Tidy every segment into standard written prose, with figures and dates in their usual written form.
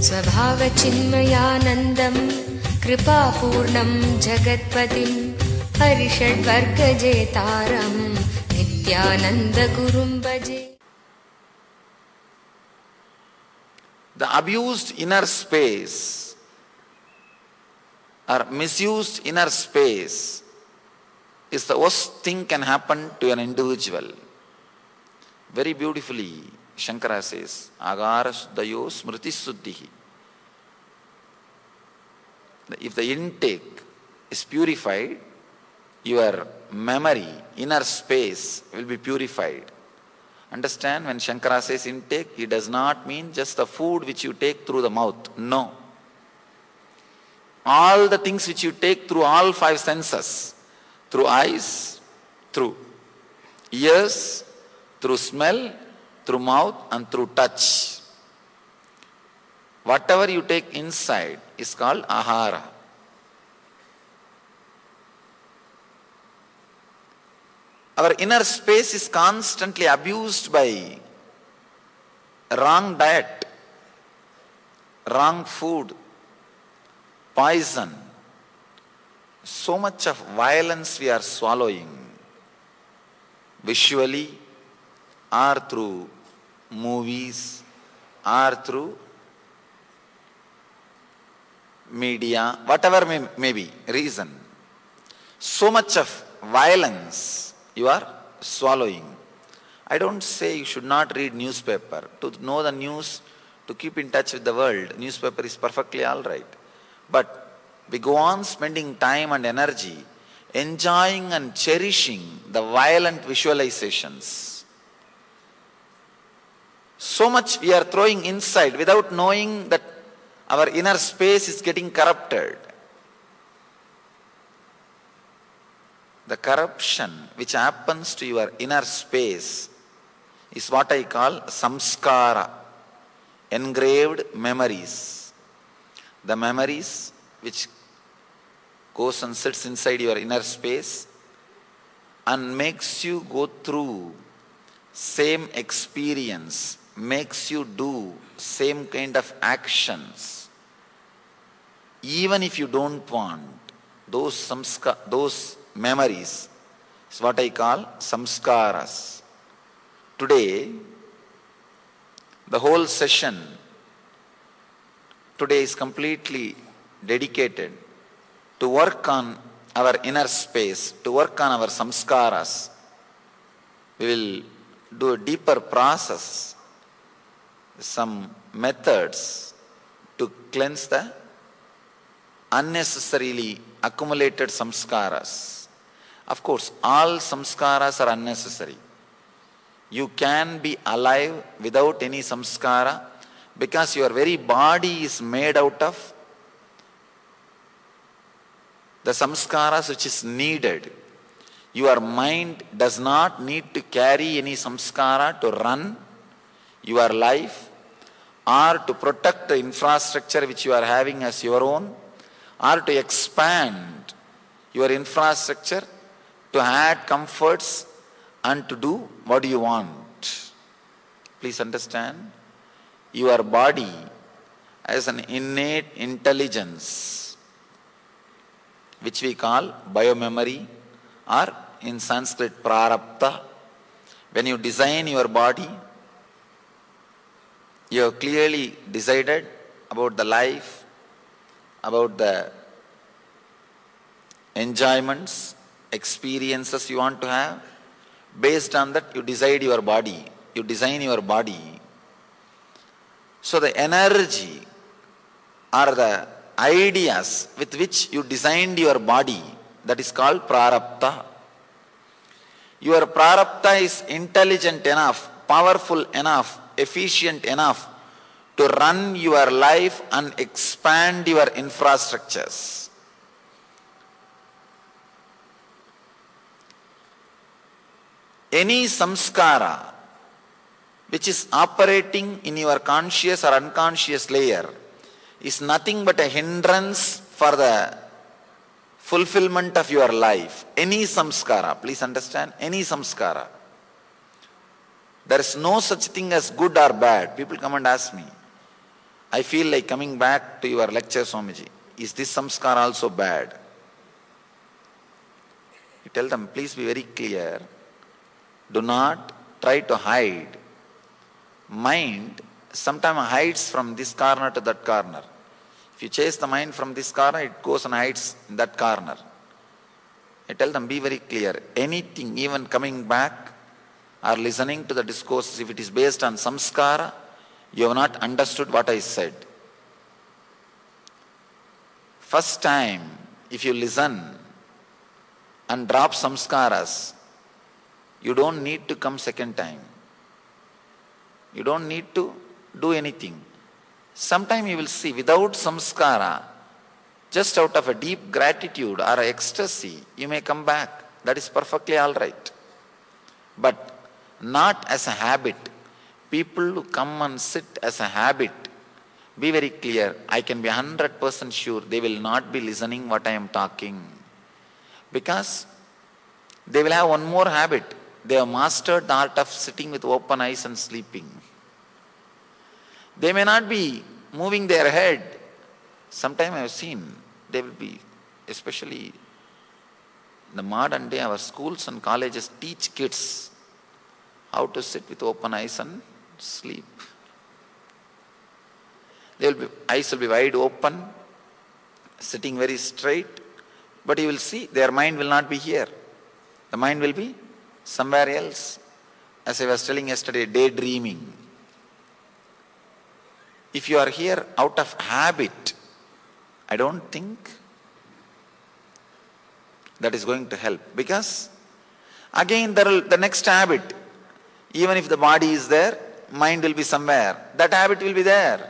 स्वभावचिन्मयानन्दं कृपापूर्णं जगत्पतिं हरिषड्वर्गजेतारं नित्यानन्दगुरुं भजे. The abused inner space or misused inner space is the worst thing can happen to an individual. Very beautifully, Shankara says, Agara Suddhayo Smriti Suddhihi. If the intake is purified, your memory, inner space will be purified. Understand, when Shankara says intake, he does not mean just the food which you take through the mouth. No. All the things which you take through all five senses, through eyes, through ears, through smell, through mouth and through touch. Whatever you take inside is called ahara. Our inner space is constantly abused by wrong diet, wrong food, poison. So much of violence we are swallowing, visually or through movies or through media, whatever may be reason. So much of violence you are swallowing. I don't say you should not read newspaper. To know the news, to keep in touch with the world, newspaper is perfectly all right. But we go on spending time and energy enjoying and cherishing the violent visualizations. So much we are throwing inside without knowing that our inner space is getting corrupted. The corruption which happens to your inner space is what I call samskara, engraved memories. The memories which goes and sits inside your inner space and makes you go through same experience, makes you do same kind of actions. Even if you don't want, those memories is what I call samskaras. Today, the whole session today is completely dedicated to work on our inner space, to work on our samskaras. We will do a deeper process, some methods to cleanse the unnecessarily accumulated samskaras. Of course, all samskaras are unnecessary. You can be alive without any samskara because your very body is made out of the samskaras which is needed. Your mind does not need to carry any samskara to run your life or to protect the infrastructure which you are having as your own, or to expand your infrastructure to add comforts and to do what you want. Please understand, your body has an innate intelligence which we call biomemory, or in Sanskrit prarabdha. When you design your body, you have clearly decided about the life, about the enjoyments, experiences you want to have. Based on that, you decide your body. You design your body. So the energy or the ideas with which you designed your body, that is called prarabdha. Your prarabdha is intelligent enough, powerful enough, efficient enough to run your life and expand your infrastructures. Any samskara which is operating in your conscious or unconscious layer is nothing but a hindrance for the fulfillment of your life. Any samskara, please understand, any samskara. There is no such thing as good or bad. People come and ask me, I feel like coming back to your lecture, Swamiji. Is this samskara also bad? You tell them, please be very clear. Do not try to hide. Mind sometimes hides from this corner to that corner. If you chase the mind from this corner, it goes and hides in that corner. I tell them, be very clear. Anything, even coming back or listening to the discourse, if it is based on samskara, you have not understood what I said. First time, if you listen and drop samskaras, you don't need to come second time. You don't need to do anything. Sometime you will see, without samskara, just out of a deep gratitude or ecstasy, you may come back. That is perfectly all right. But not as a habit. People who come and sit as a habit, be very clear, I can be 100% sure they will not be listening what I am talking. Because they will have one more habit. They have mastered the art of sitting with open eyes and sleeping. They may not be moving their head. Sometimes I have seen, they will be, especially in the modern day, our schools and colleges teach kids how to sit with open eyes and sleep. Eyes will be wide open, sitting very straight, but you will see their mind will not be here. The mind will be somewhere else. As I was telling yesterday, daydreaming. If you are here out of habit, I don't think that is going to help. Because again the next habit, even if the body is there, mind will be somewhere. That habit will be there.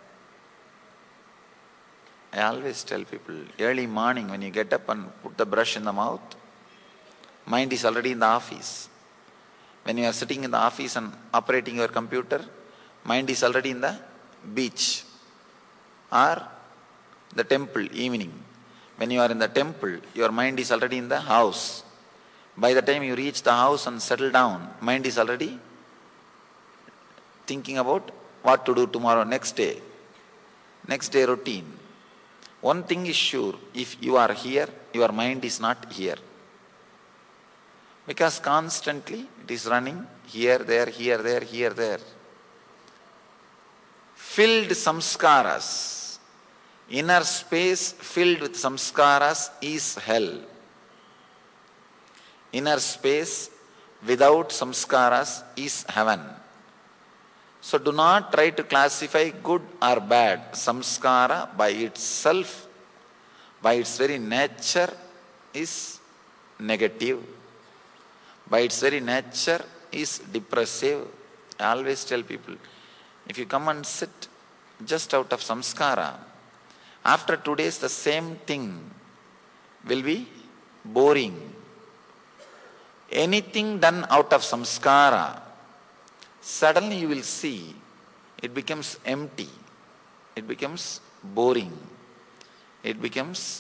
I always tell people, early morning when you get up and put the brush in the mouth, mind is already in the office. When you are sitting in the office and operating your computer, mind is already in the beach or the temple evening. When you are in the temple, your mind is already in the house. By the time you reach the house and settle down, mind is already thinking about what to do tomorrow, next day routine. One thing is sure, if you are here, your mind is not here. Because constantly it is running here, there, here, there, here, there. Filled samskaras, inner space filled with samskaras is hell. Inner space without samskaras is heaven. So do not try to classify good or bad. Samskara by itself, by its very nature, is negative. By its very nature is depressive. I always tell people, if you come and sit just out of samskara, after 2 days the same thing will be boring. Anything done out of samskara, suddenly you will see it becomes empty, it becomes boring, it becomes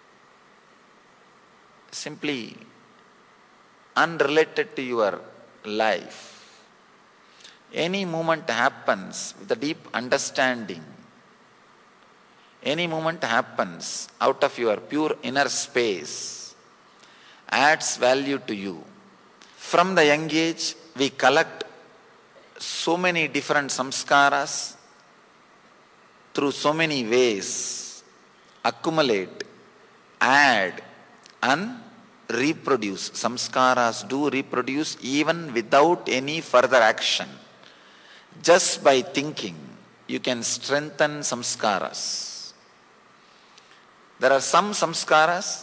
simply unrelated to your life. Any moment happens with a deep understanding. Any moment happens out of your pure inner space, adds value to you. From the young age, we collect so many different samskaras through so many ways, accumulate, add and reproduce. Samskaras do reproduce even without any further action. Just by thinking, you can strengthen samskaras. There are some samskaras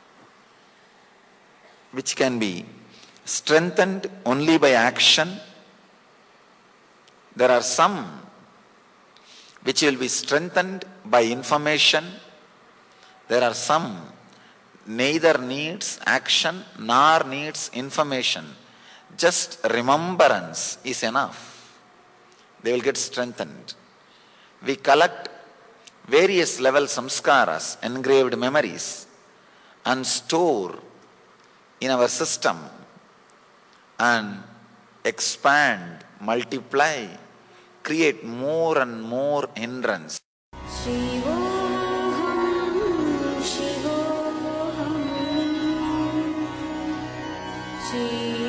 which can be strengthened only by action. There are some which will be strengthened by information. There are some neither needs action nor needs information. Just remembrance is enough. They will get strengthened. We collect various level samskaras, engraved memories, and store in our system and expand, multiply, create more and more hindrance. Shivoham, Shivoham, Shivoham.